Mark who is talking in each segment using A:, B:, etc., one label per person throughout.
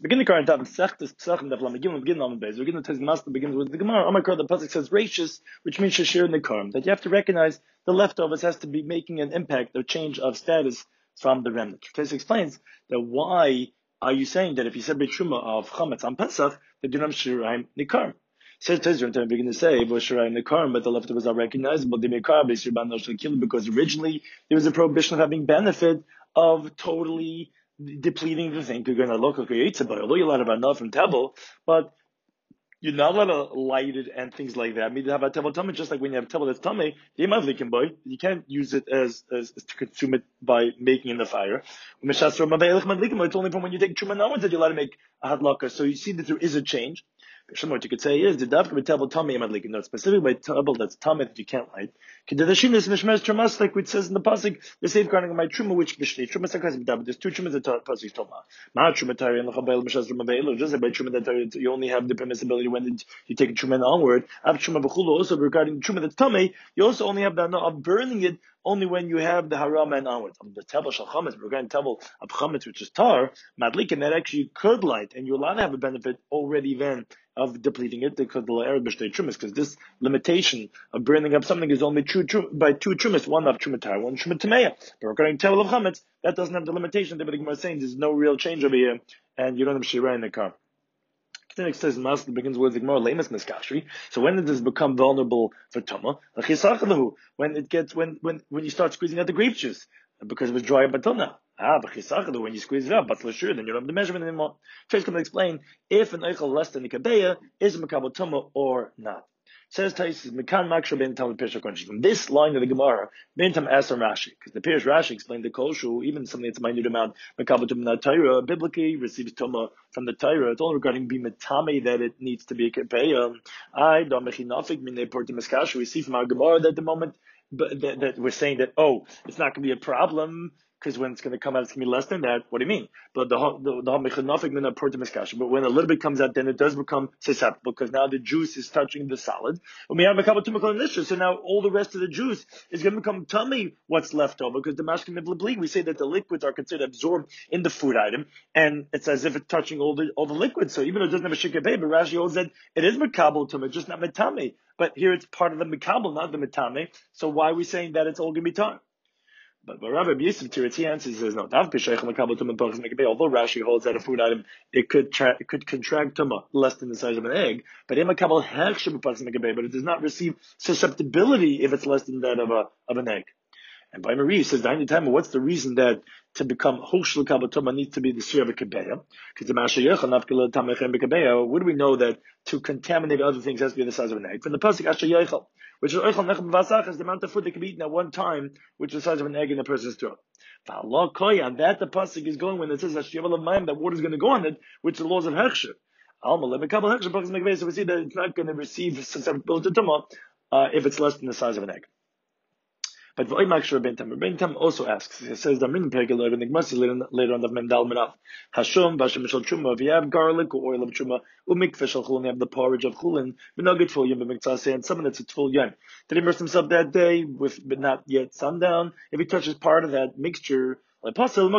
A: Begin the current time. Sechtes Pesachim Daf Lamed Gimel begin on the base. We're going to tell the master begins with the Gemara. Amakar the pasuk says rachis, which means shashir in the karm. That you have to recognize the leftovers has to be making an impact or change of status from the remnant. This explains that why are you saying that if you said b'truma of chametz on Pesach, that you don't have shiraim nikar. Says Tezra, I'm beginning to say it was shiraim nikar, but the leftovers are recognizable. They make karm because originally there was a prohibition of having benefit of totally depleting the thing. You're going to look creates but although you're allowed to have enough from table, but you're not allowed to light it and things like that. I mean, to have a table tummy, just like when you have a table that's tummy, you can't use it as to consume it by making it in the fire. It's only from when you take truma onwards that you're allowed to make a hadlaka. So you see that there is a change. What you could say is the dafka with table tummy amadlikim. Not specifically by table that's tummy that you can't light. Like it says in the pasuk, the safeguarding of my truma, which b'shnei truma sakas b'dav. There's two trumas that pasuk is talking about. Ma truma tari and l'chabel mishas truma be'elu. Just like by truma that you only have the permissibility when you take a truma onward. Av truma b'chulu also regarding truma that's tummy, you also only have the of burning it only when you have the harama and onwards. The table shal chametz, regarding table of chametz, which is tar madlikim, that actually you could light and you're allowed to have a benefit already then of depleting it because this limitation of burning up something is only true by two trumas, one of trumatar, one trumatamea. But regarding table of chametz, that doesn't have the limitation. The Gemara is saying there's no real change over here, and you don't have shira in the car. The next says Master begins with the Gemara lemus miskashri. So when does this become vulnerable for tuma? When you start squeezing out the grape juice because it was dry up until now. When you squeeze it up, but for sure, then you don't have the measurement anymore. First, come to explain if an eichel less than the kabeya is makabel tuma or not. Says Taisus, Mekan Maksha Ben Tam Pirsha Konshi. From this line of the Gemara, Ben Tam Asar Rashi, because the Pirish Rashi explained the Koshu, even something that's a minute amount, makabel tuma Torah, biblically receives tuma from the Torah. It's all regarding bimatame that it needs to be a kabeya. I don't mechinafik min porti miskashu. We see from our Gemara that the moment that we're saying that it's not going to be a problem. Because when it's going to come out, it's going to be less than that. What do you mean? But but when a little bit comes out, then it does become susceptible because now the juice is touching the solid. So now all the rest of the juice is going to become tummy what's left over because the mashkin bleed. We say that the liquids are considered absorbed in the food item, and it's as if it's touching all the liquids. So even though it doesn't have a shikabeh, but Rashi holds that it is makabel tummy, just not metame. But here it's part of the makabel, not the metame. So why are we saying that it's all going to be tummy? But Rabbi Yosef Tiritzi answers says no. Although Rashi holds that a food item it could contract tuma less than the size of an egg, but it does not receive susceptibility if it's less than that of an egg. And by Marie says, what's the reason that to become hoshel kabatoma needs to be the sphere of a kabeya? Because the masha what do we know that to contaminate other things has to be the size of an egg? From the pasuk asher yechel, which is oichel nechem v'asach, is the amount of food that can be eaten at one time, which is the size of an egg in a person's throat. On that the pasuk is going when it says that water is going to go on it, which are the laws of hechsher. So we see that it's not going to receive susceptibility to tumah if it's less than the size of an egg. But Rabbein Tam also asks. It says later on of Mendal Menaf Hashum Bashim Shal Truma. If you have garlic or oil of Truma, Umikveh Shal Chulin, you have the porridge of Chulin, Benugget Full Yom B'Miktzaseh, and someone that's at full Yom. Did he immerse himself that day but not yet sundown? If he touches part of that mixture, so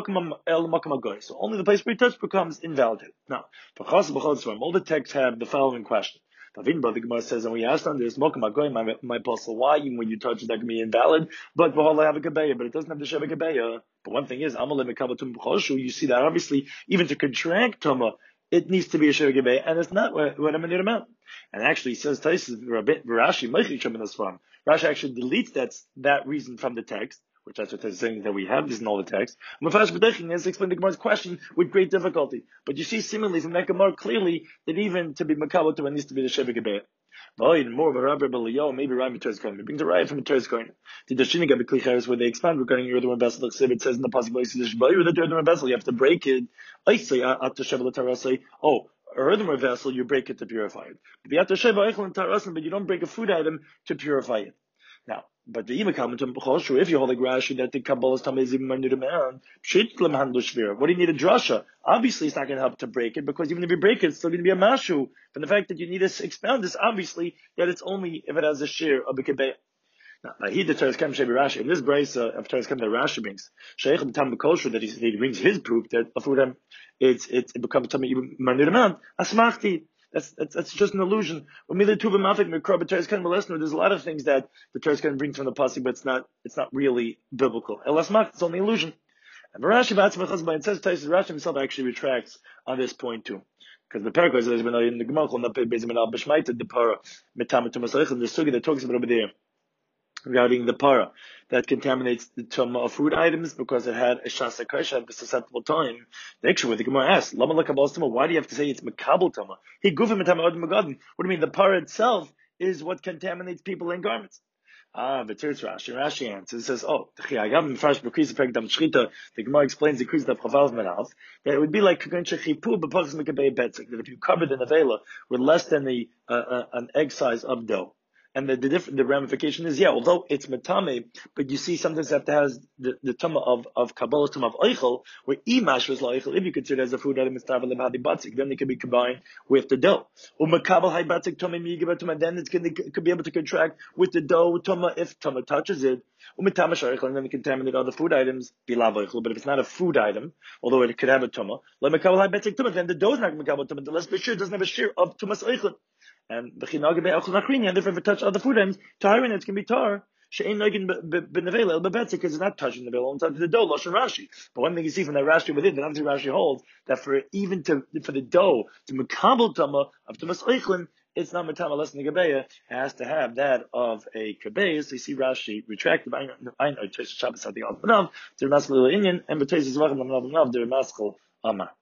A: only the place where he touched becomes invalidated. Now, all the texts have the following question. But the Gemara says, and we asked on this, my apostle, why even when you touch it that can be invalid? But I have a kabeya, but it doesn't have the sheva kabeya. But one thing is, you see that obviously, even to contract tuma, it needs to be a sheva kabeya, and it's not what I'm in amount. And actually, says Rashi actually deletes that reason from the text. Which that's what they're saying that we have this in all the text. Mafash B'dechin has explained the Gemara's question with great difficulty. But you see seemingly from that Gemara clearly that even to be makabel to it needs to be the Sheva Gebeya. Well, even more of a Rabbi Belial, maybe Rabbi Teres Kohen. It brings a riot from the Teres Kohen. The Dashini Gabi Klicheres where they expand regarding your Earthen vessel. It says in the possible that the Earthen vessel you have to break it. I say at the Sheva L'Tarasai. Earthenware vessel you break it to purify it. But you don't break a food item to purify it. Now, but the Imakam to if you hold like Rashi that the Kabbalah's time is even under the man, what do you need a drasha? Obviously, it's not going to help to break it because even if you break it, it's still going to be a mashu. But the fact that you need to expound this, obviously, that it's only if it has a share of a kebeya. Now, he the Teres Kem Shebi Rashi. In this brace of Teres Kem that Rashi brings, Sheikh B'Tam B'Kosher that he brings his proof that of them it becomes Tam even Manir Asmachti. That's just an illusion. There's a lot of things that the Teres Kem brings from the pasuk, but it's not really biblical. It's only illusion. And Rashi Batzmachas it says Rashi himself actually retracts on this point too. Because the Perikos has been in the Gemara on the Bezim al Bishmaita the Para Metamatum and the Sugi that talks about over there regarding the para that contaminates the tumah of food items because it had a shasa karsha at the susceptible time. The actually what the Gemara asks, Lama lakabal tumah, why do you have to say it's makabel tumah? He gufim metamad magadim. What do you mean? The para itself is what contaminates people and garments. But here's Rashi answers. It says, the Gemara explains the Kriz of Chavav Menav, that it would be like that if you covered the nevela with less than an egg size of dough. And the ramification is, although it's metame, but you see sometimes that has the tumah of kabbalah, tumah of oichel, where imash was la'oichel, if you consider it as a food item, it's tavel lebhadi batzik, then it can be combined with the dough. Umakabel hay batzik tumah miyigav tumah, then it could be able to contract with the dough tumah if tumah touches it. Umitama sharichel, and then it contaminate other food items, bilav oichel, but if it's not a food item, although it could have a tumah, lemakabel hay batzik tumah, then the dough is not makabel tumah, the less bashir doesn't have a shear of tumas oichel. And therefore, if it touch other food items, taharin it can be tar. Because it's not touching the veil, on top of the dough. Lashon Rashi. But one thing you see from that Rashi within, the Nafzi Rashi holds that for the dough to makabel tama of tumas oichlin, it's not matama less than the gabeya. It has to have that of a kabeya. So you see Rashi retracted. I know Shabbos at the Alpanav. They're maskal Indian and B'Teisus Vachim Amnav. They're maskal Amar.